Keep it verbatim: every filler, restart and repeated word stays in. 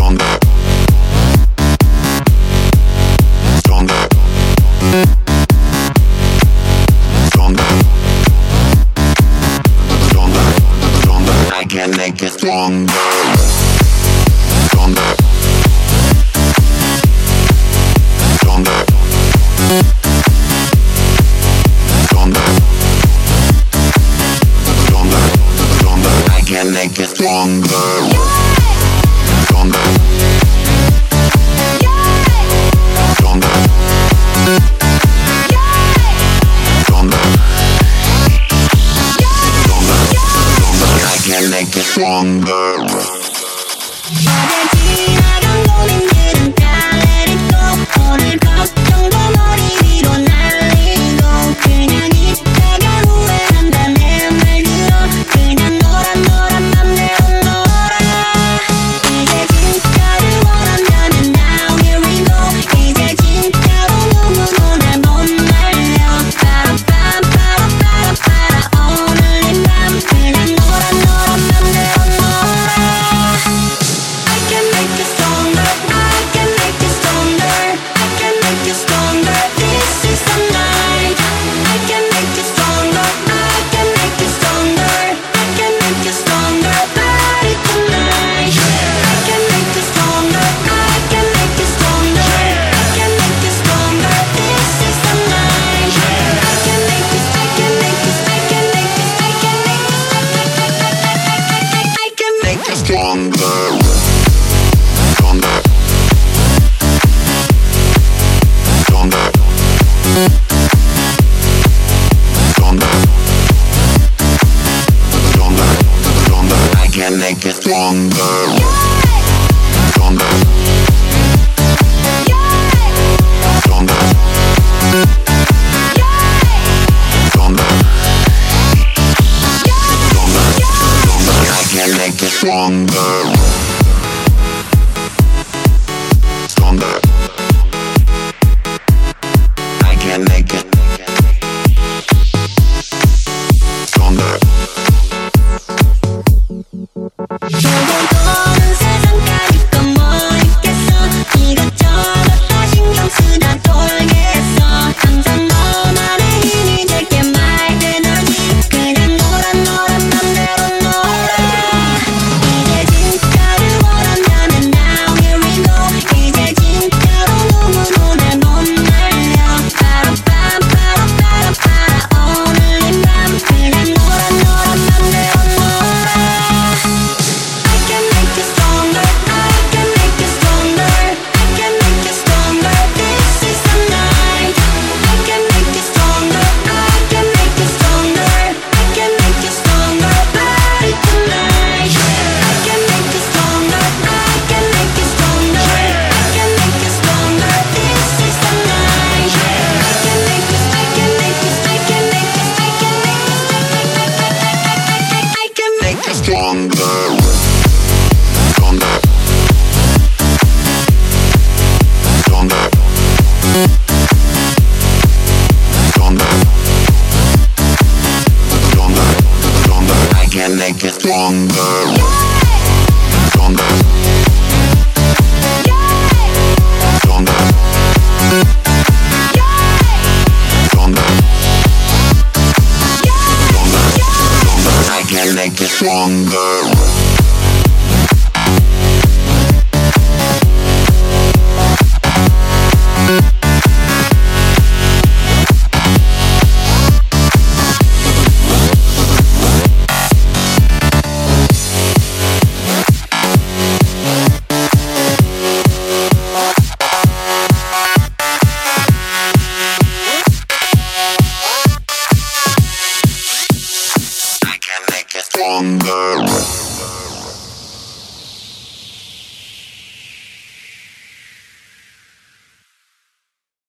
can make it stronger, stronger, stronger, stronger, stronger, stronger. I can make it stronger, stronger, stronger, stronger, stronger. I can make it stronger. Stronger, stronger, stronger, stronger, stronger, stronger. I can make it stronger, stronger, stronger, stronger, stronger, stronger. I can make it stronger. Stronger. I can make it stronger. 너는 세상까지 건 뭐 있겠어. 이것저것 다 신경 쓰다 돌겠어. 항상 너만의 힘이 될게 말든 하지. 그냥 놀아 놀아 맘대로 놀아. 이제 진짜를 원한다면 now here we go. 이제 진짜로 누구도 날 못 말려. 바로 밤 바로 바로 바로 오늘 이 밤 그냥 놀아 놀아 맘대로 놀아. I can make you stronger, I can make you stronger, I can make you stronger, this is the night. I can make you stronger, I can make you stronger, I can make you stronger, body tonight. I can make you stronger, I can make you stronger, I can make you stronger, this is the night. I can make you, I can make you, I can make you, I can make you, I can make you Stronger, stronger, stronger, stronger, stronger, stronger. I can make it stronger, stronger, stronger, stronger, stronger, stronger. I can make it stronger.